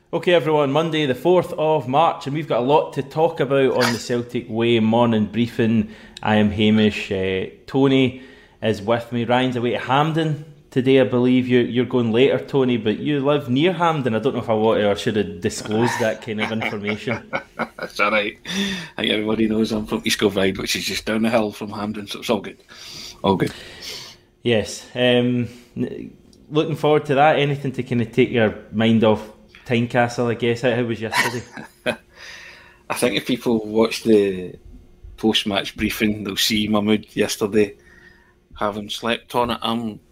Okay everyone, Monday the 4th of March and we've got a lot to talk about on the Celtic Way morning briefing. I am Hamish, Tony is with me, Ryan's away to Hampden today I believe. You're going later Tony, but you live near Hampden. I don't know if I wanted or should have disclosed that kind of information. That's alright, I think everybody knows I'm from East Kilbride, which is just down the hill from Hampden, so it's all good. All good. Yes, looking forward to that. Anything to kind of take your mind off Tynecastle, I guess. How was yesterday? I think if people watch the post-match briefing, they'll see my mood yesterday. Having slept on it,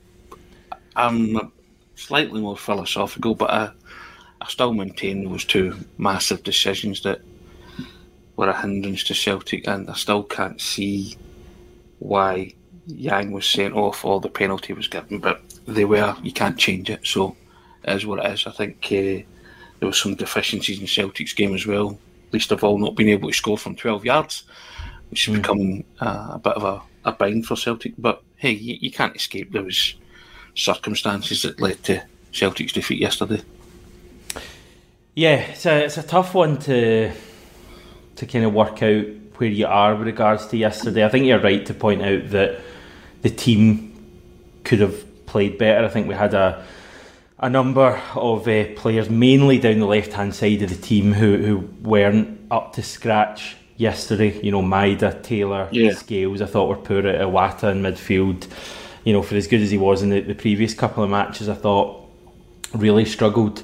I'm slightly more philosophical, but I still maintain there was two massive decisions that were a hindrance to Celtic, and I still can't see why Yang was sent off or the penalty was given, but they were. You can't change it, so it is what it is. I think there were some deficiencies in Celtic's game as well, least of all not being able to score from 12 yards, which has become a bit of a bind for Celtic. But hey, you can't escape those circumstances that led to Celtic's defeat yesterday. Yeah, it's a tough one to kind of work out where you are with regards to yesterday. I think you're right to point out that the team could have played better. I think we had a number of players, mainly down the left-hand side of the team, who weren't up to scratch yesterday. You know, Maida, Taylor, Scales, I thought were poor. Iwata in midfield, you know, for as good as he was in the previous couple of matches, I thought really struggled.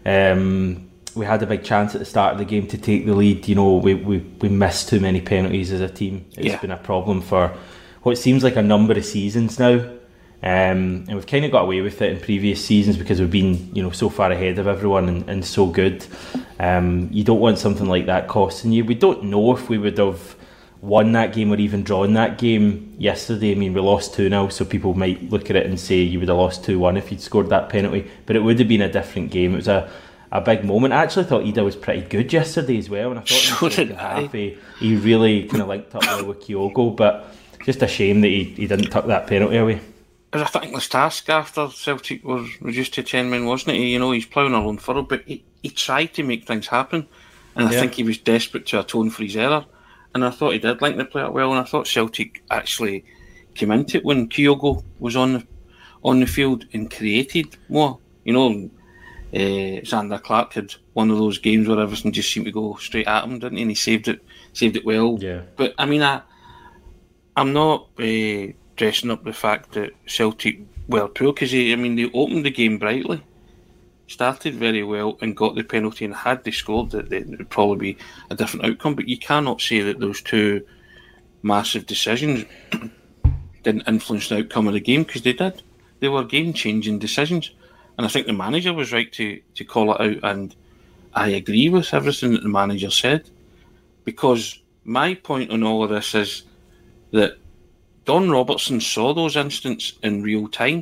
We had a big chance at the start of the game to take the lead. You know, we missed too many penalties as a team. It's been a problem for what seems like a number of seasons now. And we've kind of got away with it in previous seasons because we've been, you know, so far ahead of everyone and so good. You don't want something like that costing you. We don't know if we would have won that game or even drawn that game yesterday. I mean, we lost 2-0, so people might look at it and say you would have lost 2-1 if you'd scored that penalty, but it would have been a different game. It was a big moment. I actually thought Ida was pretty good yesterday as well, and I thought he really kind of linked up well with Kyogo, but just a shame that he didn't tuck that penalty away. It was a thankless task after Celtic was reduced to 10 men, wasn't it? You know, he's ploughing our own furrow, but he tried to make things happen, and I think he was desperate to atone for his error, and I thought he did link the play up well, and I thought Celtic actually came into it when Kyogo was on the field and created more. You know, Zander Clark had one of those games where everything just seemed to go straight at him, didn't he? And he saved it well. Yeah. But I mean, I'm not dressing up the fact that Celtic were poor, because they opened the game brightly, started very well and got the penalty, and had they scored it would probably be a different outcome. But you cannot say that those two massive decisions didn't influence the outcome of the game, because they did. They were game-changing decisions, and I think the manager was right to call it out, and I agree with everything that the manager said, because my point on all of this is that Don Robertson saw those incidents in real time,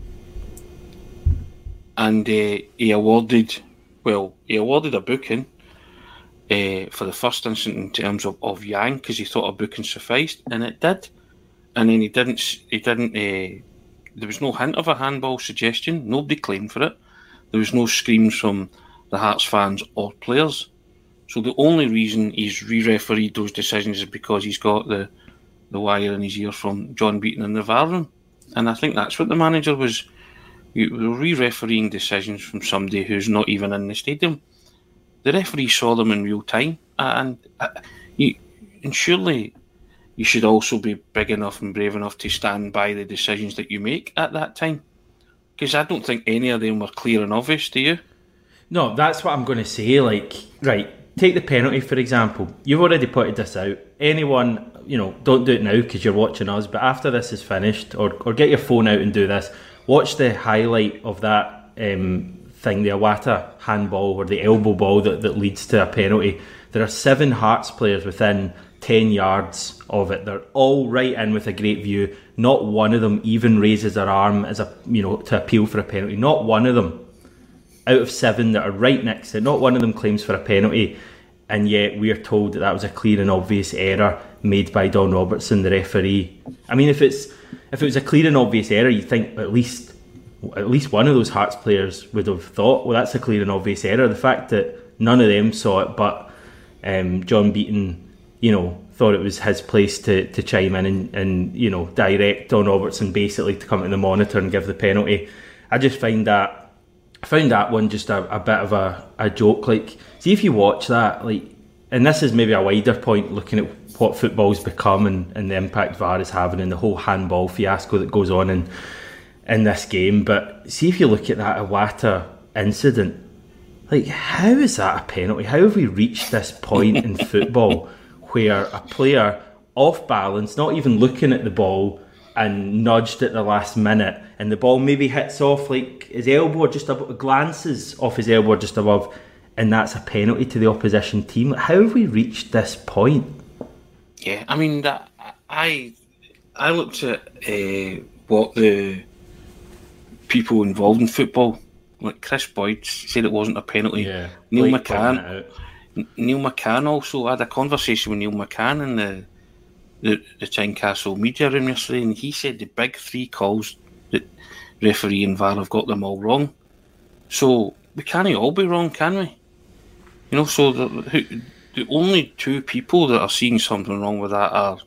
and he awarded a booking for the first incident in terms of Yang, because he thought a booking sufficed, and it did. And then he didn't. There was no hint of a handball suggestion. Nobody claimed for it. There was no screams from the Hearts fans or players. So the only reason he's re-refereed those decisions is because he's got the wire in his ear from John Beaton in the VAR room. And I think that's what the manager was re-refereeing decisions from somebody who's not even in the stadium. The referee saw them in real time, and surely you should also be big enough and brave enough to stand by the decisions that you make at that time. Because I don't think any of them were clear and obvious, do you? No, that's what I'm going to say. Like, right, take the penalty, for example. You've already pointed this out. Anyone, you know, don't do it now because you're watching us, but after this is finished, or get your phone out and do this, watch the highlight of that thing, the Iwata handball or the elbow ball that leads to a penalty. There are 7 Hearts players within 10 yards of it. They're all right in with a great view. Not one of them even raises their arm as to appeal for a penalty. Not one of them. Out of 7 that are right next to it, not one of them claims for a penalty, and yet we are told that was a clear and obvious error made by Don Robertson, the referee. I mean, if it was a clear and obvious error, you'd think at least at least one of those Hearts players would have thought, well, that's a clear and obvious error. The fact that none of them saw it, but John Beaton, thought it was his place to chime in and direct Don Robertson basically to come to the monitor and give the penalty. I just found that one just a bit of a joke. Like, see if you watch that, and this is maybe a wider point, looking at what football's become and the impact VAR is having and the whole handball fiasco that goes on in this game. But see if you look at that Iwata incident, how is that a penalty? How have we reached this point in football where a player off balance, not even looking at the ball, and nudged at the last minute, and the ball maybe hits off his elbow, just above, glances off his elbow just above, and that's a penalty to the opposition team? How have we reached this point? Yeah, I mean, I looked at what the people involved in football, like Chris Boyd, said it wasn't a penalty. Yeah, Neil McCann also had a conversation with Neil McCann in the Tynecastle media room yesterday, and he said the big three calls that referee and VAR have got them all wrong. So we can't all be wrong, can we? So the only two people that are seeing something wrong with that are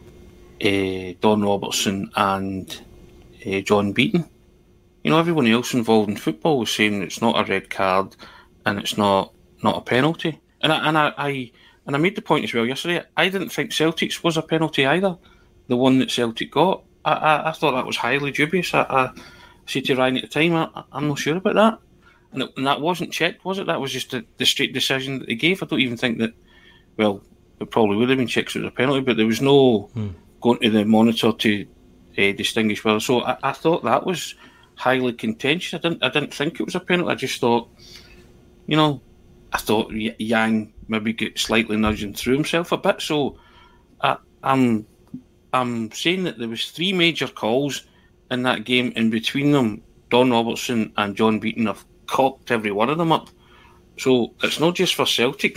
Don Robertson and John Beaton. Everyone else involved in football was saying it's not a red card and it's not a penalty. And I made the point as well yesterday. I didn't think Celtic's was a penalty either. The one that Celtic got, I thought that was highly dubious. I said to Ryan at the time, I'm not sure about that. And that wasn't checked, was it? That was just the straight decision that they gave. I don't even think that. Well, it probably would have been checked as a penalty, but there was no going to the monitor to distinguish whether. So I thought that was highly contentious. I didn't think it was a penalty. I just thought, I thought Yang maybe get slightly nudging through himself a bit. So I'm saying that there was three major calls in that game, and between them, Don Robertson and John Beaton have cocked every one of them up. So it's not just for Celtic.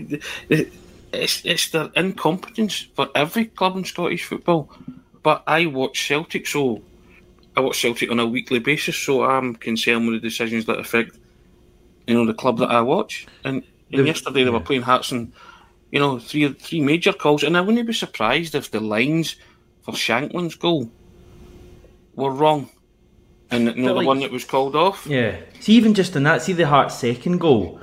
It's their incompetence for every club in Scottish football. But I watch Celtic, so I watch Celtic on a weekly basis, so I'm concerned with the decisions that affect, the club that I watch. And yesterday they were playing Hearts, and three major calls, and I wouldn't be surprised if the lines for Shankland's goal were wrong, and the one that was called off. Yeah. See, even just in that, see the Hearts' second goal,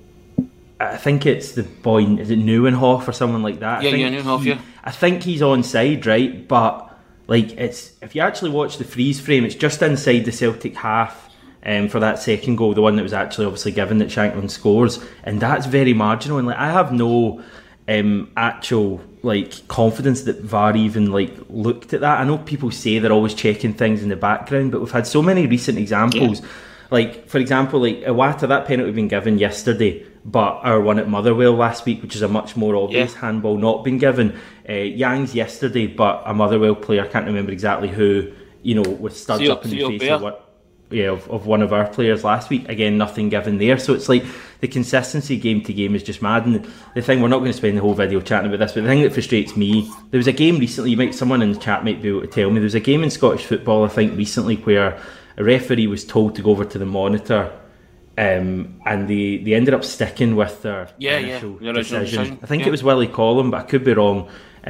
I think it's the boy, is it Neuenhoff or someone like that? Neuenhoff, yeah. I think he's onside, right? But it's, if you actually watch the freeze frame, it's just inside the Celtic half for that second goal, the one that was actually obviously given that Shankland scores, and that's very marginal. And I have no actual confidence that VAR even looked at that. I know people say they're always checking things in the background, but we've had so many recent examples. Yeah. For example, Iwata, that penalty had been given yesterday, but our one at Motherwell last week, which is a much more obvious handball, not been given. Yang's yesterday, but a Motherwell player, can't remember exactly who, with studs up in the face of one of our players last week. Again, nothing given there. So it's the consistency game to game is just mad. And the thing, we're not going to spend the whole video chatting about this, but the thing that frustrates me, there was a game recently, someone in the chat might be able to tell me, there was a game in Scottish football, I think recently, where a referee was told to go over to the monitor, and they ended up sticking with their initial decision. I think it was Willie Collum, but I could be wrong.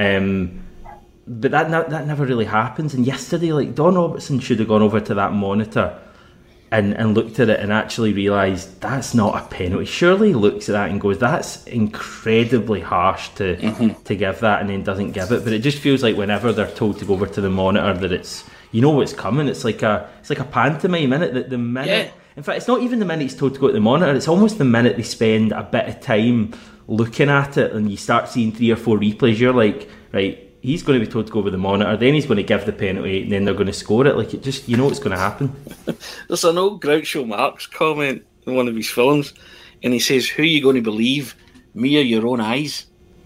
But that never really happens. And yesterday, Don Robertson should have gone over to that monitor and looked at it and actually realised that's not a penalty. Surely he looks at that and goes, that's incredibly harsh to give that, and then doesn't give it. But it just feels like whenever they're told to go over to the monitor, that it's, what's coming. It's like a pantomime, isn't it? That the minute, in fact, it's not even the minute he's told to go to the monitor, it's almost the minute they spend a bit of time looking at it and you start seeing 3 or 4 replays, you're like, right, he's going to be told to go over the monitor, then he's going to give the penalty, and then they're going to score it. It just, what's going to happen. There's an old Groucho Marx comment in one of his films, and he says, who are you going to believe, me or your own eyes?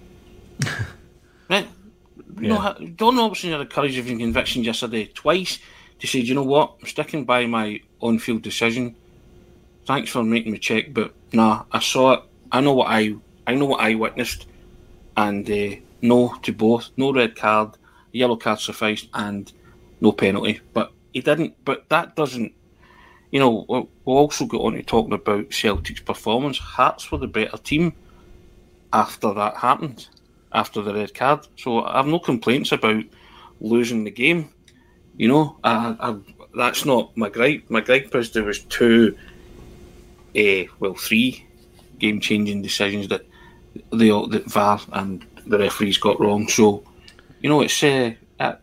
Right? Don Robertson had the courage of conviction yesterday twice to say, do you know what, I'm sticking by my on-field decision. Thanks for making me check, but nah, I saw it. I know what I witnessed, and no to both. No red card, yellow card sufficed, and no penalty. But he didn't. But that doesn't you know, we'll also get on to talking about Celtic's performance. Hearts were the better team after that happened, after the red card. So I have no complaints about losing the game. You know, that's not my gripe. My gripe is there was three game-changing decisions that that VAR and the referees got wrong. So, you know, it's you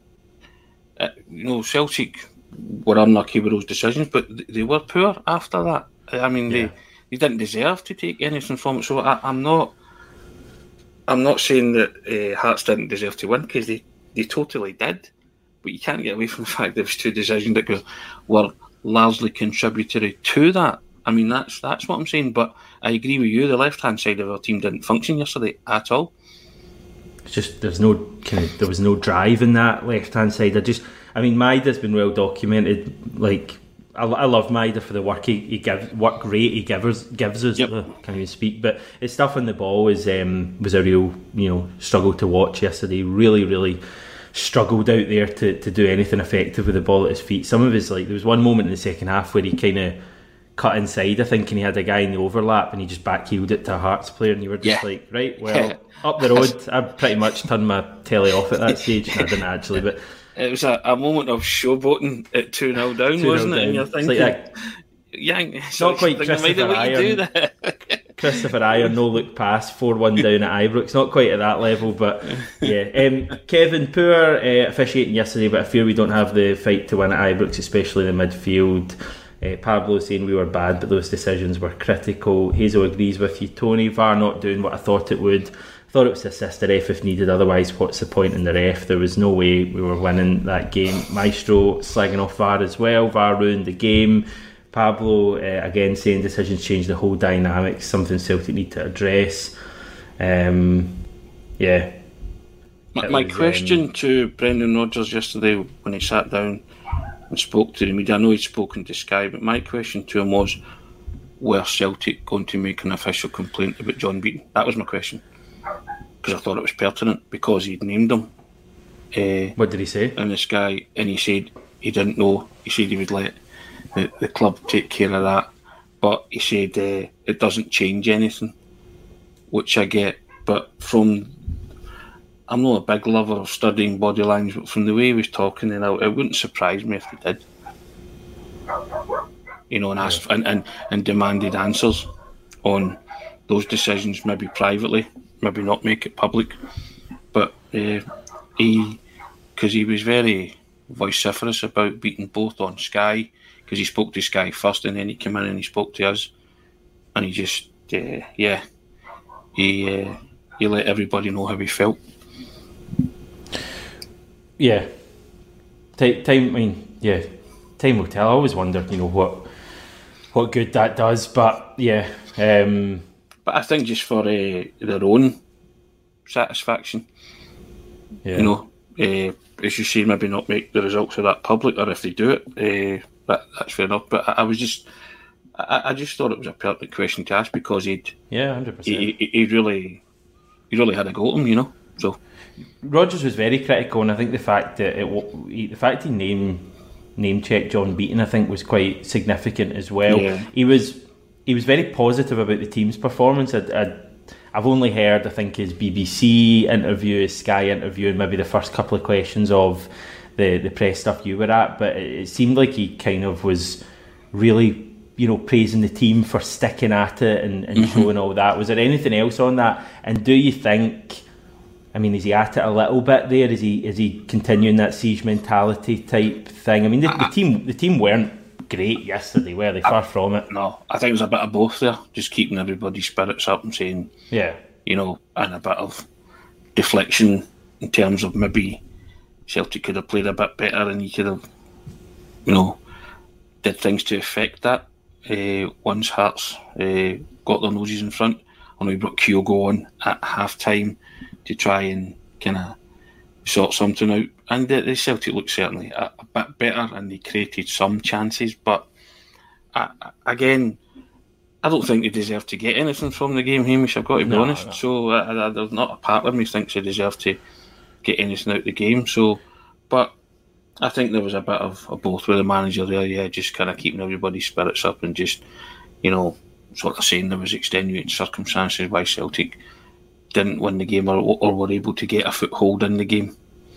know, Celtic were unlucky with those decisions, but they were poor after that. I mean, they didn't deserve to take anything from it. So I'm not saying that Hearts didn't deserve to win, because they totally did. But you can't get away from the fact there was two decisions that were largely contributory to that. I mean, that's what I'm saying. But I agree with you. The left-hand side of our team didn't function yesterday at all. It's just there was no drive in that left-hand side. I mean, Maida's been well documented. Like, I love Maida for the work work rate he gives us. Yep. Can't even speak. But his stuff on the ball was a real, you know, struggle to watch yesterday. Really, really struggled out there to do anything effective with the ball at his feet. Some of his, like, there was one moment in the second half where he kind of cut inside, I think, and he had a guy in the overlap and he just backheeled it to a Hearts player, and you were just like, right, well, up the road. I pretty much turned my telly off at that stage, and I didn't actually, but it was a moment of showboating at 2-0 down, wasn't it? And you're thinking, like it's not quite Christopher Iron, no look pass, 4-1 down at Ibrox. Not quite at that level, but yeah. Kevin, poor officiating yesterday, but I fear we don't have the fight to win at Ibrox, especially in the midfield. Pablo saying we were bad, but those decisions were critical. Hazel agrees with you. Tony, VAR not doing what I thought it would. I thought it was assist the ref if needed, otherwise what's the point in the ref? There was no way we were winning that game. Maestro slagging off VAR as well. VAR ruined the game. Pablo again saying decisions change the whole dynamics, something Celtic need to address. My question to Brendan Rodgers yesterday when he sat down and spoke to the media, I know he'd spoken to Sky, but my question to him was, were Celtic going to make an official complaint about John Beaton? That was my question, because I thought it was pertinent, because he'd named him. What did he say? And this guy, and he said he didn't know. He said he would let the club take care of that, but he said it doesn't change anything, which I get. But I'm not a big lover of studying body language, but from the way he was talking, and it wouldn't surprise me if he did. You know, and asked and demanded answers on those decisions, maybe privately, maybe not make it public. But because he was very vociferous about Beaton both on Sky, because he spoke to Sky first, and then he came in and he spoke to us, and he just he let everybody know how he felt. Yeah, time. I mean, yeah, time will tell. I always wondered, you know, what good that does, but yeah. But I think just for their own satisfaction, you know, as you say, maybe not make the results of that public, or if they do it, that's fair enough. But I just thought it was a pertinent question to ask, because 100%. He really had a go at him, you know. So Rodgers was very critical, and I think the fact that he name checked John Beaton, I think, was quite significant as well. Yeah. He was very positive about the team's performance. I've only heard, I think, his BBC interview, his Sky interview, and maybe the first couple of questions of the press stuff you were at, but it seemed like he kind of was really, you know, praising the team for sticking at it and showing all that. Was there anything else on that? And do you think, I mean, is he at it a little bit there? Is he continuing that siege mentality type thing? I mean, the team weren't great yesterday, were they? Far from it. No, I think it was a bit of both there, just keeping everybody's spirits up and saying, you know, and a bit of deflection in terms of maybe Celtic could have played a bit better, and you could have, you know, did things to affect that. Once Hearts got their noses in front, and we brought Kyogo on at half time to try and kind of sort something out. And the Celtic looked certainly a bit better, and they created some chances. But again, I don't think they deserve to get anything from the game, Hamish, I've got to be honest. No. So there's not a part of me thinks they deserve to get anything out of the game. So, but I think there was a bit of both with the manager there, just kind of keeping everybody's spirits up and just, sort of saying there was extenuating circumstances why Celtic didn't win the game or were able to get a foothold in the game.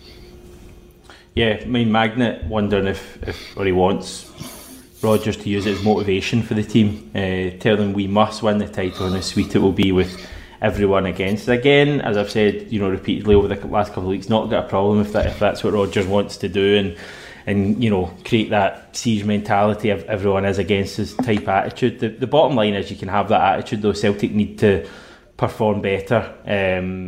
Yeah, I mean, Magnet wondering if he wants Rodgers to use it as motivation for the team, tell them we must win the title and how sweet it will be with everyone against it. Again, as I've said, repeatedly over the last couple of weeks, not got a problem if that's what Rodgers wants to do and create that siege mentality of everyone is against his type attitude. The bottom line is you can have that attitude, though. Celtic need to perform better. And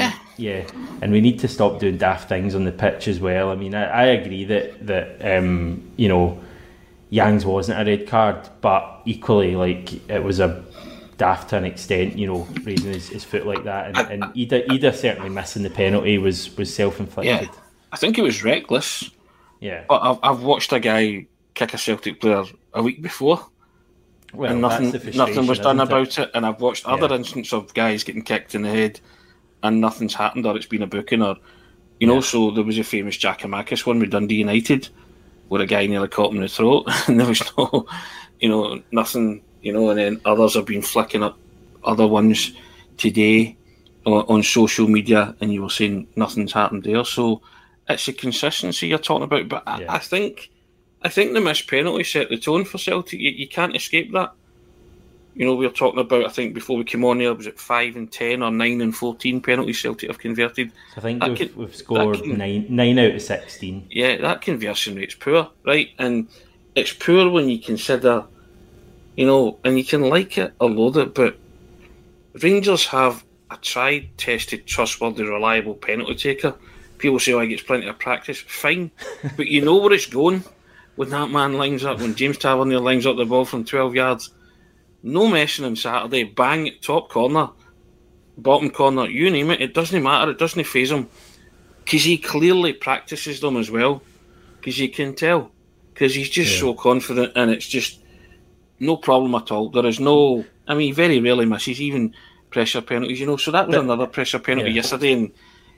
we need to stop doing daft things on the pitch as well. I mean, I agree that Yang's wasn't a red card, but equally, it was a daft to an extent, raising his foot like that, and Ida certainly missing the penalty was self-inflicted. Yeah, I think it was reckless. Yeah, but I've watched a guy kick a Celtic player a week before, and nothing was done about it. And I've watched other instances of guys getting kicked in the head, and nothing's happened, or it's been a booking, or So there was a famous Giakoumakis one with Dundee United, where a guy nearly caught him in the throat, and there was no, nothing. And then others have been flicking up other ones today on social media, and you were saying nothing's happened there. So it's a consistency you're talking about. But I think the missed penalty set the tone for Celtic. You can't escape that. We were talking about, I think before we came on here, was it 5 and 10 or 9 and 14 penalties Celtic have converted? I think we've scored 9 out of 16. Yeah, that conversion rate's poor, right? And it's poor when you consider, and you can like it or loathe it, but Rangers have a tried, tested, trustworthy, reliable penalty taker. People say, he gets plenty of practice. Fine. But you know where it's going when that man lines up, when James Tavernier lines up the ball from 12 yards. No messing on Saturday. Bang, top corner, bottom corner, you name it. It doesn't matter. It doesn't faze him. Because he clearly practices them as well. Because you can tell. Because he's just so confident, and it's just no problem at all. There is no... I mean, he very rarely misses even pressure penalties, So that was another pressure penalty yesterday, and,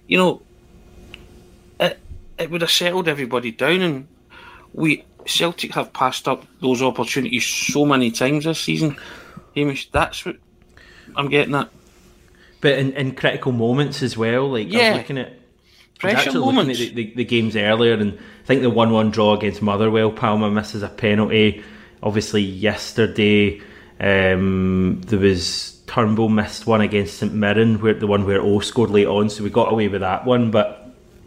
it would have settled everybody down, and Celtic have passed up those opportunities so many times this season. Hamish, that's what I'm getting at. But in critical moments as well, I was looking at... Pressure moments. Looking at the games earlier, and I think the 1-1 draw against Motherwell, Palma misses a penalty. Obviously, yesterday there was Turnbull missed one against St Mirren, where O scored late on, so we got away with that one. But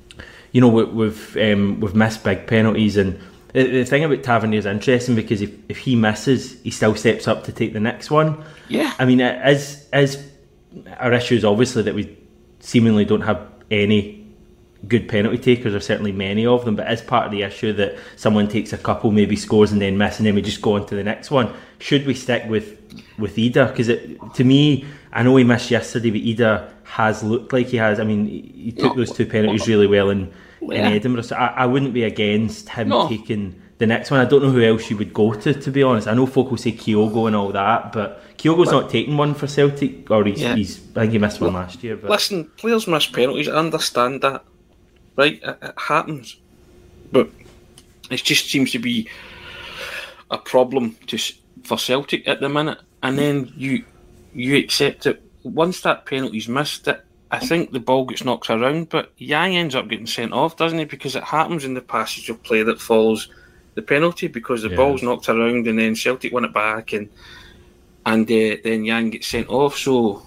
we've missed big penalties, and the thing about Tavernier is interesting because if he misses, he still steps up to take the next one. Yeah, I mean, as our issue is obviously that we seemingly don't have any good penalty takers, or certainly many of them, but as part of the issue that someone takes a couple, maybe scores and then miss, and then we just go on to the next one. Should we stick with Ida? Because to me, I know he missed yesterday, but Ida has looked like he has. I mean, he took those 2 penalties really well in Edinburgh, so I wouldn't be against him taking the next one. I don't know who else you would go to be honest. I know folk will say Kyogo and all that, but Kyogo's not taking one for Celtic, or he's I think he missed one last year. But listen, players miss penalties, I understand that. Right, it happens, but it just seems to be a problem for Celtic at the minute. And then you accept it. Once that penalty's missed, I think the ball gets knocked around, but Yang ends up getting sent off, doesn't he? Because it happens in the passage of play that follows the penalty, because the ball's knocked around, and then Celtic win it back, and then Yang gets sent off. So,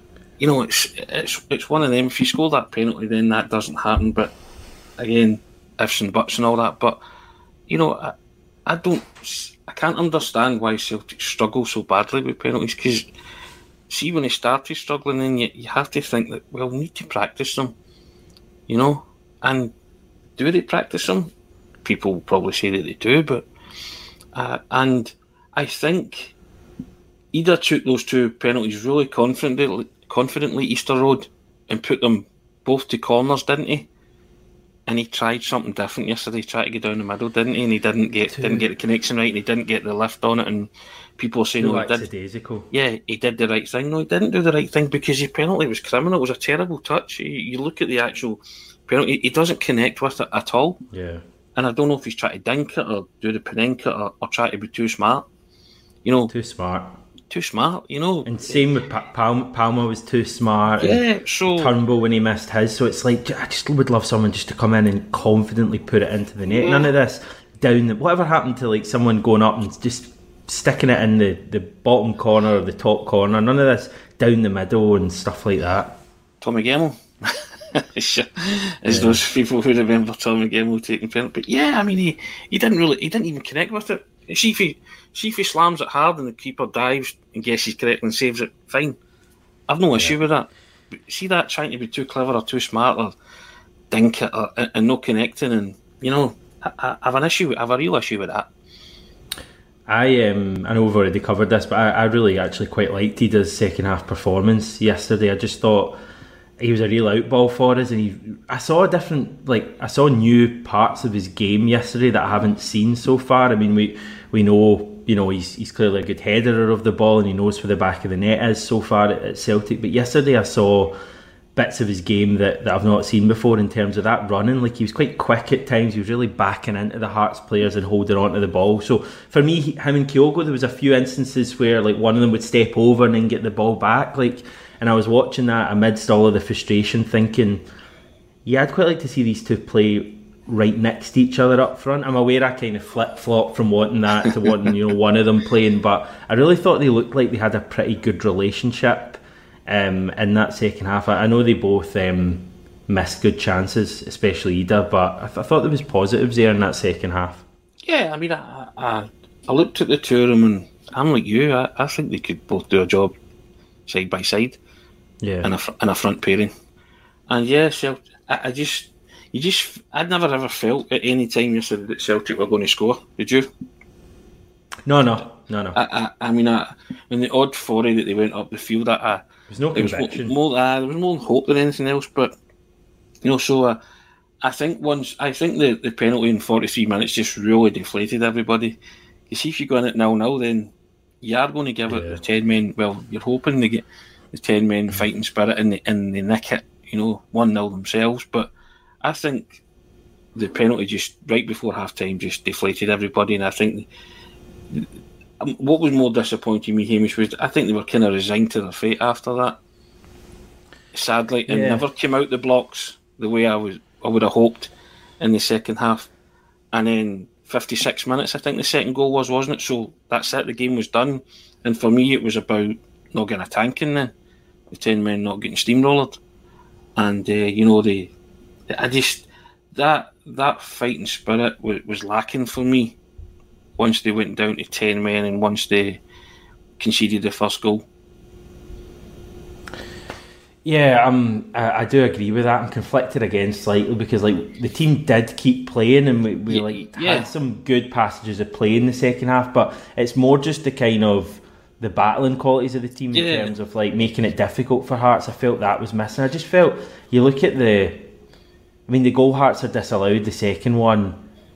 it's one of them. If you score that penalty, then that doesn't happen. But again, ifs and buts and all that. But I can't understand why Celtic struggle so badly with penalties. Because see, when they started struggling, then you have to think that we need to practice them. And do they practice them? People will probably say that they do, but and I think Ida took those 2 penalties really confidently Easter Road, and put them both to corners, didn't he? And he tried something different yesterday. He tried to get down the middle, didn't he? And he didn't get the connection right, and he didn't get the lift on it. And people say, no, he did. Yeah, he did the right thing. No, he didn't do the right thing, because his penalty was criminal. It was a terrible touch. You look at the actual penalty; he doesn't connect with it at all. Yeah. And I don't know if he's trying to dink it or do the Panenka or try to be too smart. You know, too smart. Too smart, you know. And same with Palmer was too smart. Yeah, so Turnbull when he missed his. So it's like, I just would love someone just to come in and confidently put it into the net. None of this whatever happened to like someone going up and just sticking it in the bottom corner or the top corner. None of this down the middle and stuff like that. Tommy Gemmell. As those people who remember Tommy Gemmell taking penalty. But yeah, I mean, he didn't even connect with it. See if he slams it hard and the keeper dives and guesses correctly and saves it, fine. I've no issue with that. But see that trying to be too clever or too smart or dink it and not connecting, and you know, I have a real issue with that. I know we've already covered this, but I really actually quite liked his second half performance yesterday. I just thought he was a real outball for us, and I saw new parts of his game yesterday that I haven't seen so far. I mean, we know, you know, he's clearly a good header of the ball and he knows where the back of the net is so far at Celtic. But yesterday I saw bits of his game that I've not seen before in terms of that running. Like, he was quite quick at times. He was really backing into the Hearts players and holding on to the ball. So for me, him and Kyogo, there was a few instances where like one of them would step over and then get the ball back. And I was watching that amidst all of the frustration, thinking, yeah, I'd quite like to see these two play right next to each other up front. I'm aware I kind of flip-flop from wanting that to wanting, you know, one of them playing, but I really thought they looked like they had a pretty good relationship in that second half. I know they both missed good chances, especially Ida, but I thought there was positives there in that second half. Yeah, I mean, I looked at the two of them and I'm like you, I think they could both do a job side by side. Yeah, in a front pairing. And yeah, I'd never ever felt at any time yesterday that Celtic were going to score. Did you? No. I mean, in the odd 40 that they went up the field, there was no conviction. There was more hope than anything else. But you know, so I think the penalty in 43 minutes just really deflated everybody. You see, if you go in at 0-0, then you are going to give it the 10 men. Well, you're hoping to get the 10 men fighting spirit and they nick it, you know, 1-0 themselves. But I think the penalty just right before half time just deflated everybody, and I think what was more disappointing me, Hamish, was I think they were kind of resigned to their fate after that. Sadly, and never came out the blocks the way I would have hoped in the second half. And then 56 minutes, I think the second goal was, wasn't it? So that's it, the game was done. And for me, it was about not getting a tank in then, the 10 men not getting steamrolled. And, you know, that fighting spirit was lacking for me once they went down to 10 men and once they conceded the first goal. Yeah, I do agree with that. I'm conflicted again slightly because like the team did keep playing and we had some good passages of play in the second half, but it's more just the kind of the battling qualities of the team in terms of like making it difficult for Hearts. I felt that was missing. I just felt you look at the goal Hearts are disallowed, the second one,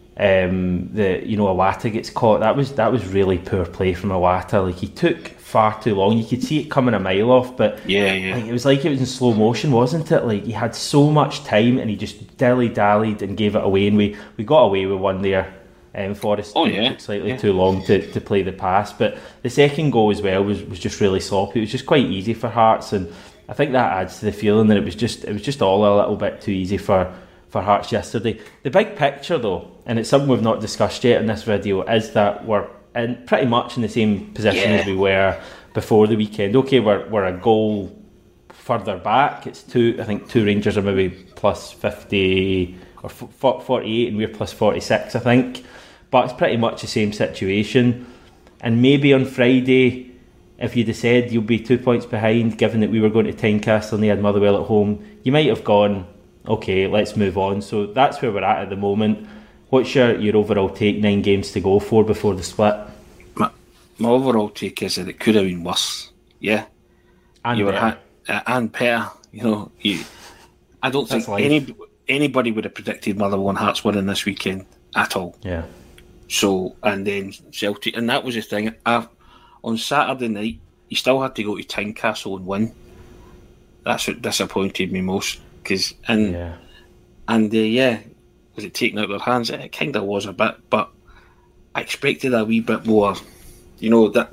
Iwata gets caught. That was really poor play from Iwata. Like, he took far too long. You could see it coming a mile off, but it was like it was in slow motion, wasn't it? Like, he had so much time and he just dilly-dallied and gave it away, and we got away with one there. Forrest took slightly too long to play the pass, but the second goal as well was just really sloppy. It was just quite easy for Hearts, and I think that adds to the feeling that it was just all a little bit too easy for Hearts yesterday. The big picture though, and it's something we've not discussed yet in this video, is that we're pretty much in the same position as we were before the weekend. Okay, we're a goal further back. It's two Rangers are maybe plus 50 or 48 and we're plus 46, I think. But it's pretty much the same situation. And maybe on Friday, if you'd have said you'll be 2 points behind, given that we were going to Tynecastle and they had Motherwell at home, you might have gone, okay, let's move on. So that's where we're at the moment. What's your overall take? 9 games to go before the split? My overall take is that it could have been worse. Yeah. And better. And better. You know, I don't think anybody would have predicted Motherwell and Hearts winning this weekend at all. Yeah. So, and then Celtic, and that was the thing. On Saturday night, you still had to go to Tynecastle and win. That's what disappointed me most. was it taken out of their hands? It kind of was a bit, but I expected a wee bit more. You know, that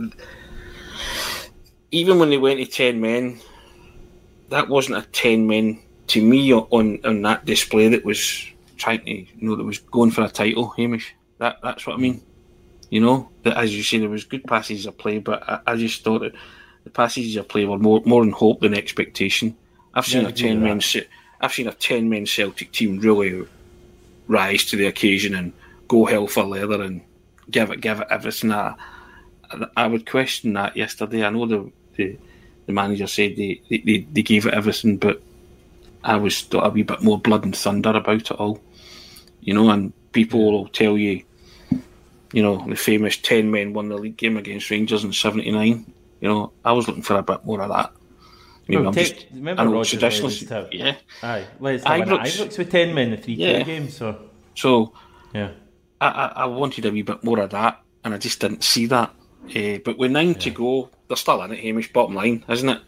even when they went to 10 men, that wasn't a 10 men to me on that display that was trying to, that was going for a title, Hamish. That's what I mean. You know, that as you say, there was good passages of play, but I just thought that the passages of play were more in hope than expectation. I've seen a 10 men Celtic team really rise to the occasion and go hell for leather and give it everything. I would question that yesterday. I know the manager said they gave it everything, but I thought a wee bit more blood and thunder about it all. You know, and people will tell you, the famous 10 men won the league game against Rangers in '79. I was looking for a bit more of that. Remember Roger traditionalist? Yeah. Aye, let's have Ibrox with 10 men in the 3-2 games. So yeah, I wanted a wee bit more of that, and I just didn't see that. But with 9 to go, they're still in it, Hamish, bottom line, isn't it?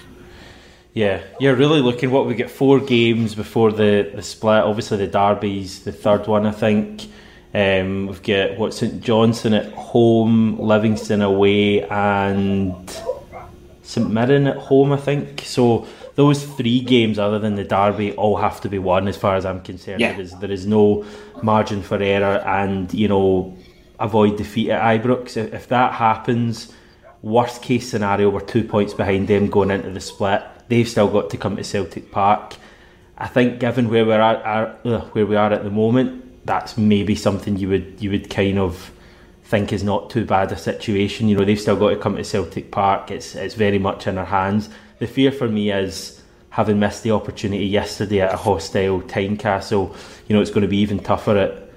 Yeah, you're really looking, we get 4 games before the split. Obviously the derby's the third one, I think. We've got St Johnstone at home, Livingston away, and St Mirren at home, I think. So those 3 games, other than the derby, all have to be won as far as I'm concerned. Yeah. There is no margin for error, and avoid defeat at Ibrox. If that happens, worst case scenario, we're 2 points behind them going into the split. They've still got to come to Celtic Park. I think, given where we are at the moment, that's maybe something you would kind of think is not too bad a situation. They've still got to come to Celtic Park. It's very much in our hands. The fear for me is, having missed the opportunity yesterday at a hostile Tynecastle, it's going to be even tougher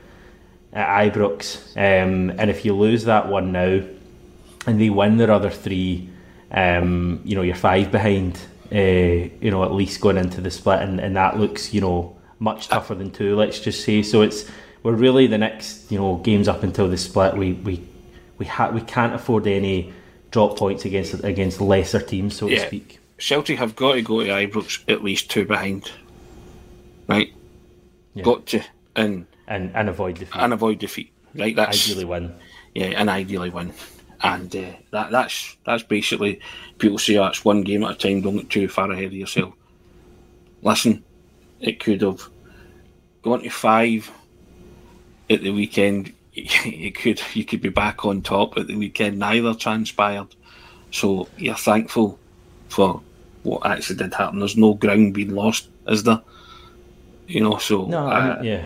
at Ibrox. And if you lose that one now and they win their other 3, you're 5 behind, at least going into the split, and that looks, much tougher than 2, let's just say. So we're really, the next, games up until the split, we can't afford any drop points against lesser teams, so to speak. Celtic have got to go to Ibrox at least 2 behind, right? Yeah. Got to, and avoid defeat. Right, that's ideally win. Yeah, and ideally win. And that's basically, people say, it's one game at a time, don't get too far ahead of yourself. Listen, it could have gone to 5 at the weekend. You could be back on top at the weekend. Neither transpired. So you're thankful for what actually did happen. There's no ground being lost, is there? So yeah.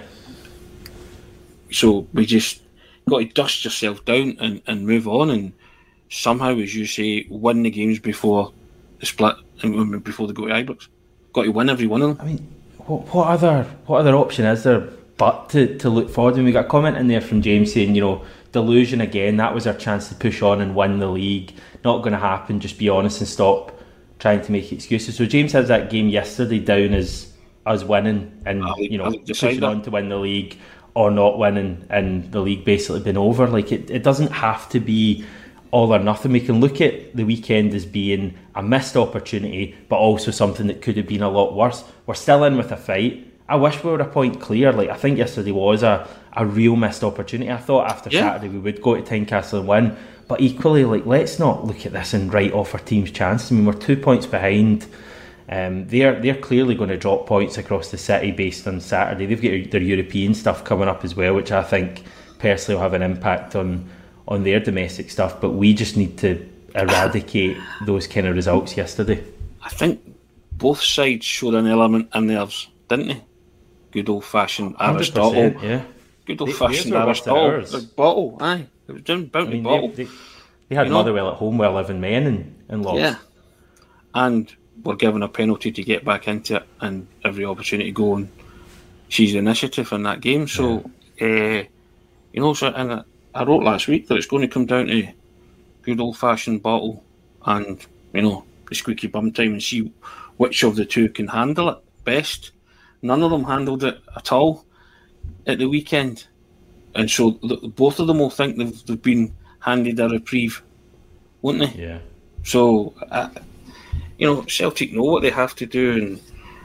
So we just got to dust yourself down and move on, and somehow, as you say, win the games before the split and before they go to Ibrox. Got to win every one of them. I mean, what other option is there but to look forward? And we got a comment in there from James saying, delusion again. That was our chance to push on and win the league. Not going to happen. Just be honest and stop trying to make excuses. So James has that game yesterday down as us winning and pushing on to win the league, or not winning and the league basically been over. Like it doesn't have to be all or nothing. We can look at the weekend as being a missed opportunity, but also something that could have been a lot worse. We're still in with a fight. I wish we were a point clear. Like, I think yesterday was a real missed opportunity. I thought after Saturday we would go to Tynecastle and win, but equally, like, let's not look at this and write off our team's chance. I mean, we're 2 points behind. They're clearly going to drop points across the city based on Saturday. They've got their European stuff coming up as well, which I think personally will have an impact on their domestic stuff. But we just need to eradicate those kind of results yesterday. I think both sides showed an element in theirs, didn't they? Good old fashioned Aristotle. Yeah. Good old fashioned Aristotle. Bottle, aye. It was down Bounty Bottle. They had Motherwell at home with 11 men and lost. Yeah. And were given a penalty to get back into it, and every opportunity to go and seize the initiative in that game. So, and I wrote last week that it's going to come down to good old fashioned Bottle and, the squeaky bum time, and see which of the two can handle it best. None of them handled it at all at the weekend, and so both of them will think they've been handed a reprieve, won't they? Yeah. So, Celtic know what they have to do, and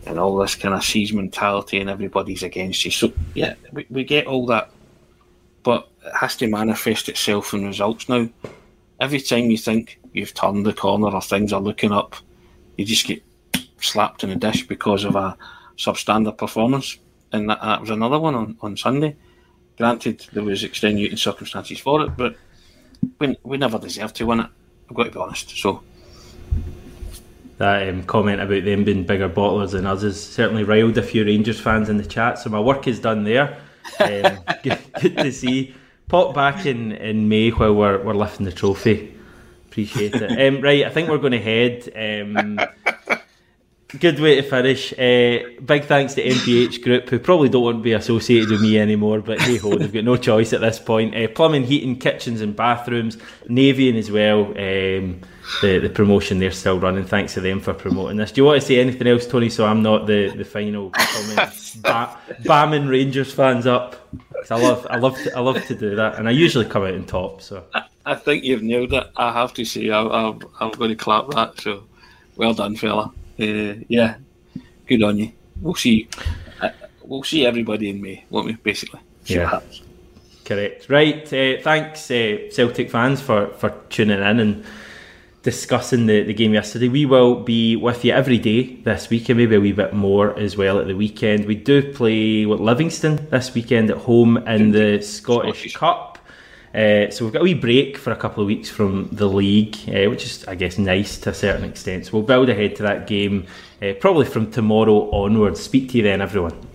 and all this kind of siege mentality and everybody's against you. So, yeah, we get all that. But it has to manifest itself in results now. Every time you think you've turned the corner or things are looking up, you just get slapped in the dish because of a substandard performance. And that was another one on Sunday. Granted, there was extenuating circumstances for it, but we never deserved to win it. I've got to be honest. So that comment about them being bigger bottlers than us has certainly riled a few Rangers fans in the chat. So my work is done there. Good to see. Pop back in May while we're lifting the trophy. Appreciate it. Right, I think we're going to head. Good way to finish. Big thanks to MPH Group, who probably don't want to be associated with me anymore, but hey ho, they've got no choice at this point. Plumbing, heating, kitchens and bathrooms, Navian as well. The promotion they're still running. Thanks to them for promoting this. Do you want to say anything else, Tony, so I'm not the final comment bamming Rangers fans up? I love to do that, and I usually come out on top. So I think you've nailed it. I have to say, I'm going to clap that. So well done, fella. Yeah, good on you. We'll see. We'll see everybody in May, won't we? Basically, see what happens. Correct. Right. Thanks, Celtic fans, for tuning in and discussing the game yesterday. We will be with you every day this week, and maybe a wee bit more as well at the weekend. We do play Livingston this weekend at home in the Scottish Cup. So we've got a wee break for a couple of weeks from the league, which is, I guess, nice to a certain extent. So we'll build ahead to that game probably from tomorrow onwards. Speak to you then, everyone.